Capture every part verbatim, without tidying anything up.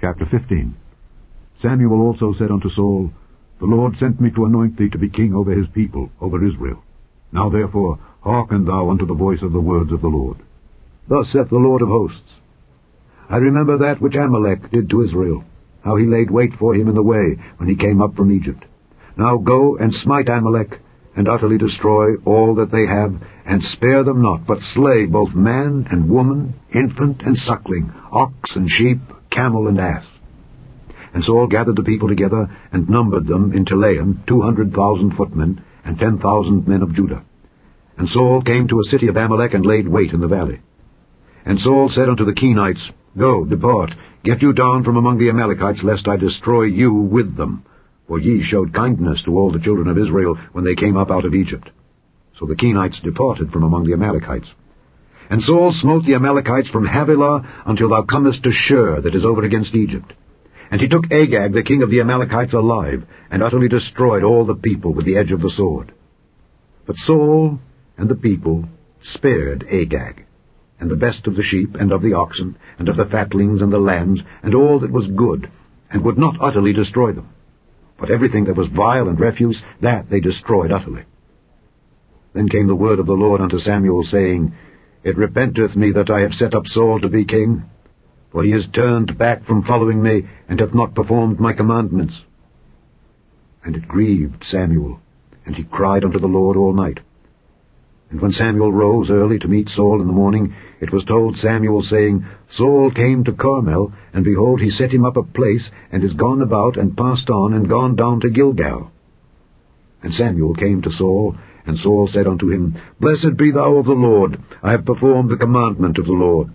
Chapter fifteen. Samuel also said unto Saul, The Lord sent me to anoint thee to be king over his people, over Israel. Now therefore hearken thou unto the voice of the words of the Lord. Thus saith the Lord of hosts, I remember that which Amalek did to Israel, how he laid wait for him in the way when he came up from Egypt. Now go and smite Amalek, and utterly destroy all that they have, and spare them not, but slay both man and woman, infant and suckling, ox and sheep, camel and ass. And Saul gathered the people together, and numbered them in Telaim two hundred thousand footmen, and ten thousand men of Judah. And Saul came to a city of Amalek, and laid wait in the valley. And Saul said unto the Kenites, Go, depart, get you down from among the Amalekites, lest I destroy you with them. For ye showed kindness to all the children of Israel when they came up out of Egypt. So the Kenites departed from among the Amalekites. And Saul smote the Amalekites from Havilah until thou comest to Shur, that is over against Egypt. And he took Agag the king of the Amalekites alive, and utterly destroyed all the people with the edge of the sword. But Saul and the people spared Agag, and the best of the sheep, and of the oxen, and of the fatlings, and the lambs, and all that was good, and would not utterly destroy them. But everything that was vile and refuse, that they destroyed utterly. Then came the word of the Lord unto Samuel, saying, It repenteth me that I have set up Saul to be king, for he is turned back from following me, and hath not performed my commandments. And it grieved Samuel, and he cried unto the Lord all night. And when Samuel rose early to meet Saul in the morning, it was told Samuel, saying, Saul came to Carmel, and behold, he set him up a place, and is gone about, and passed on, and gone down to Gilgal. And Samuel came to Saul, and Saul said unto him, Blessed be thou of the Lord, I have performed the commandment of the Lord.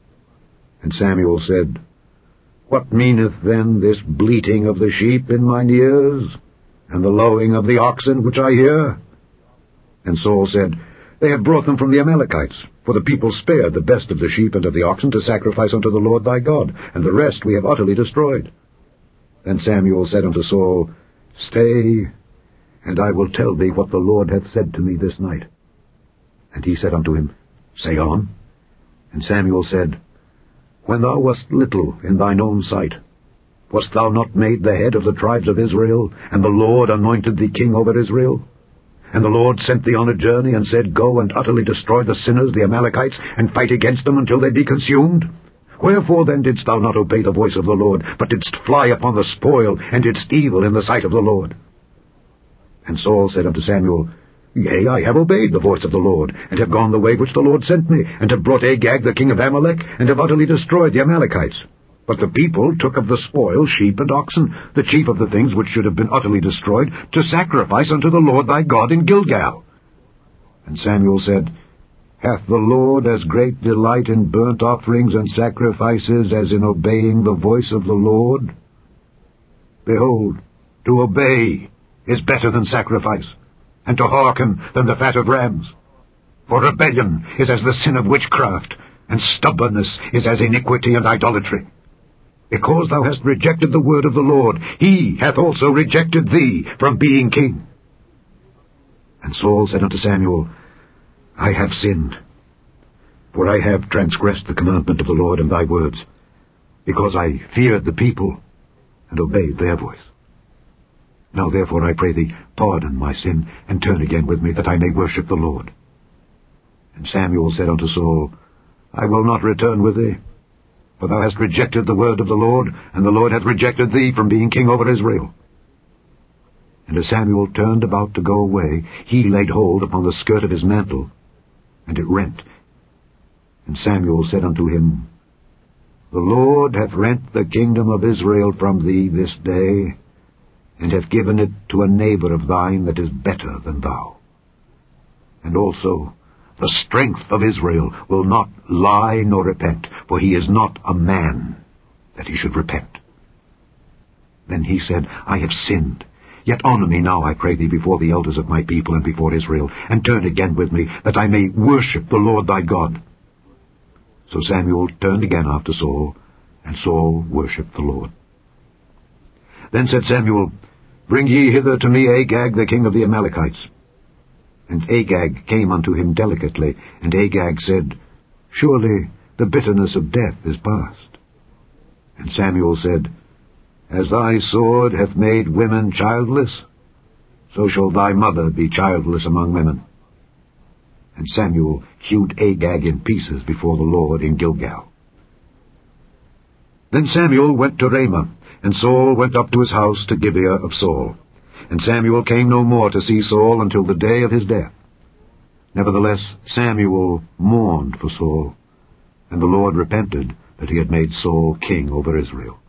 And Samuel said, What meaneth then this bleating of the sheep in mine ears, and the lowing of the oxen which I hear? And Saul said, They have brought them from the Amalekites, for the people spared the best of the sheep and of the oxen to sacrifice unto the Lord thy God, and the rest we have utterly destroyed. Then Samuel said unto Saul, Stay, and I will tell thee what the Lord hath said to me this night. And he said unto him, Say on. And Samuel said, When thou wast little in thine own sight, wast thou not made the head of the tribes of Israel, and the Lord anointed thee king over Israel? And the Lord sent thee on a journey, and said, Go and utterly destroy the sinners, the Amalekites, and fight against them until they be consumed? Wherefore then didst thou not obey the voice of the Lord, but didst fly upon the spoil, and didst evil in the sight of the Lord? And Saul said unto Samuel, Yea, I have obeyed the voice of the Lord, and have gone the way which the Lord sent me, and have brought Agag the king of Amalek, and have utterly destroyed the Amalekites. But the people took of the spoil sheep and oxen, the chief of the things which should have been utterly destroyed, to sacrifice unto the Lord thy God in Gilgal. And Samuel said, Hath the Lord as great delight in burnt offerings and sacrifices as in obeying the voice of the Lord? Behold, to obey is better than sacrifice, and to hearken than the fat of rams. For rebellion is as the sin of witchcraft, and stubbornness is as iniquity and idolatry. Because thou hast rejected the word of the Lord, he hath also rejected thee from being king. And Saul said unto Samuel, I have sinned, for I have transgressed the commandment of the Lord and thy words, because I feared the people, and obeyed their voice. Now therefore I pray thee, pardon my sin, and turn again with me, that I may worship the Lord. And Samuel said unto Saul, I will not return with thee, for thou hast rejected the word of the Lord, and the Lord hath rejected thee from being king over Israel. And as Samuel turned about to go away, he laid hold upon the skirt of his mantle, and it rent. And Samuel said unto him, The Lord hath rent the kingdom of Israel from thee this day, and hath given it to a neighbor of thine that is better than thou. And also the strength of Israel will not lie nor repent, for he is not a man that he should repent. Then he said, I have sinned. Yet honor me now, I pray thee, before the elders of my people and before Israel, and turn again with me, that I may worship the Lord thy God. So Samuel turned again after Saul, and Saul worshipped the Lord. Then said Samuel, Bring ye hither to me Agag the king of the Amalekites. And Agag came unto him delicately, and Agag said, Surely the bitterness of death is past. And Samuel said, As thy sword hath made women childless, so shall thy mother be childless among women. And Samuel hewed Agag in pieces before the Lord in Gilgal. Then Samuel went to Ramah, and Saul went up to his house to Gibeah of Saul. And Samuel came no more to see Saul until the day of his death. Nevertheless Samuel mourned for Saul, and the Lord repented that he had made Saul king over Israel.